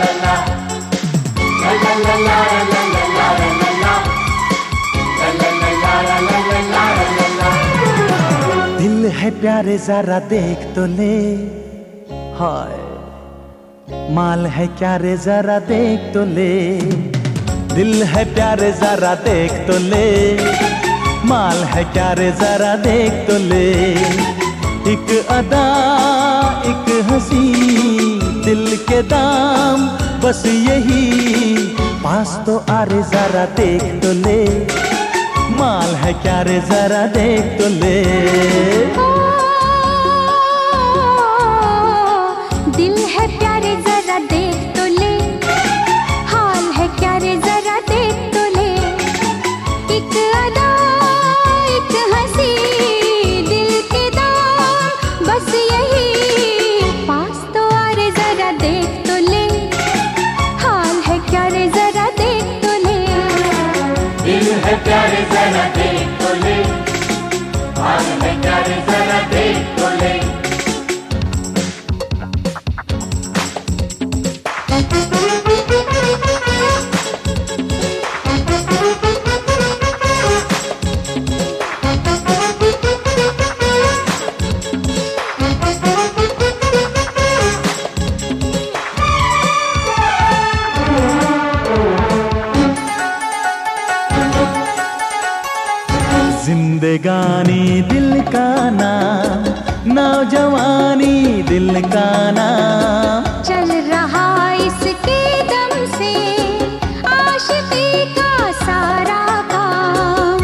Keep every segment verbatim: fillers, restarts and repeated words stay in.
दिल है प्यारे जरा देख तो ले, हाय माल है क्या रे जरा देख तो ले। दिल है प्यारे जरा देख तो ले, माल है क्या रे जरा देख तो ले। एक अदा एक हंसी दिल के दाम बस यही, पास तो आ रे जरा देख तो ले, माल है क्या रे जरा देख तो ले। दिल है प्यारे जरा देख तो ले, हाल है क्या रे जरा देख तो ले। एक अदा एक हंसी दिल के दाम बस यही, पास तो आ रे जरा देख तो ले, हाल है क्या रे जरा देख तो ले। दिल है प्यारे जरा देख तो ले, हाल है क्या रे जरा देख तो ले। जिंदगानी दिल का नाम, नौजवानी दिल का नाम, चल रहा इसके दम से आशिकी का सारा काम।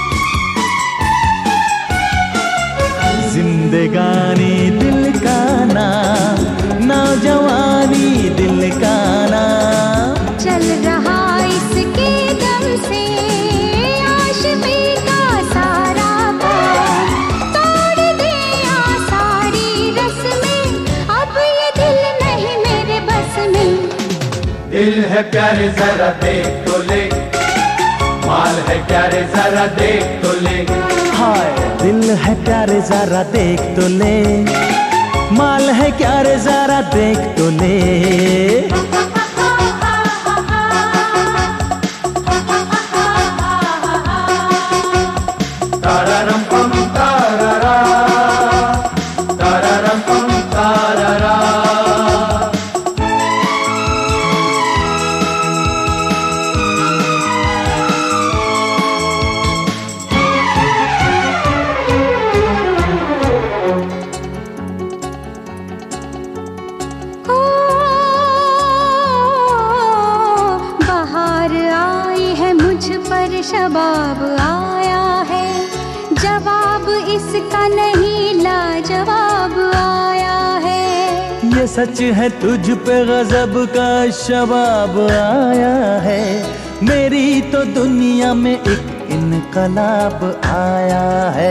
जिंदगानी दिल का नाम, नौजवानी दिल का नाम, चल रहा इसके दम से आशिकी का सारा काम। तोड़ दे आसारी रस्में, अब ये दिल नहीं मेरे बस में। दिल है प्यारे जरा देख तो ले, माल है प्यारे जरा देख तो ले। हाय दिल है प्यारे जरा देख तो ले, माल है क्या रे जरा देख तो ले। तारारम पम तारारा, तारारम पम तारारा। ओ, बहार आई है मुझ पर शबाब आया है, जवाब इसका नहीं लाजवाब आया है। ये सच है तुझ पे गजब का शबाब आया है, मेरी तो दुनिया में एक इनकलाब आया है।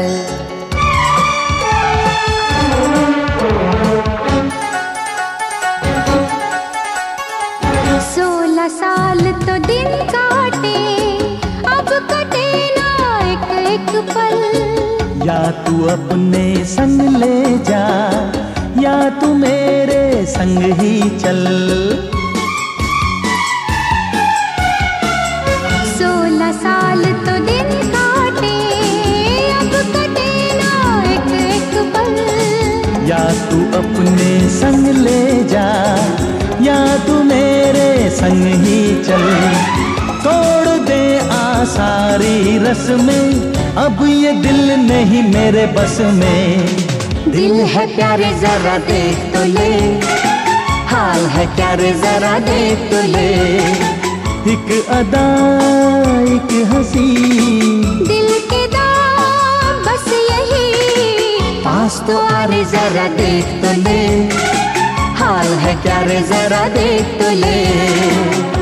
सोलह साल तो दिन काटे, अब कटे ना एक एक पल। या तू अपने संग ले जा, या तू मेरे संग ही चल। सोलह साल तो दिन काटे, अब कटे ना एक एक पल। या तू अपने संग ले जा, या तू मेरे संग ही चल। तोड़ दे आसारी रस्में, अब ये दिल नहीं मेरे बस में। दिल है प्यारे जरा देख तो ले, हाल है क्या रे जरा देख तो ले। एक अदा एक हंसी दिल के दाम बस यही, पास तो आ रे जरा देख तो ले, हाल है क्या रे जरा देख तो ले।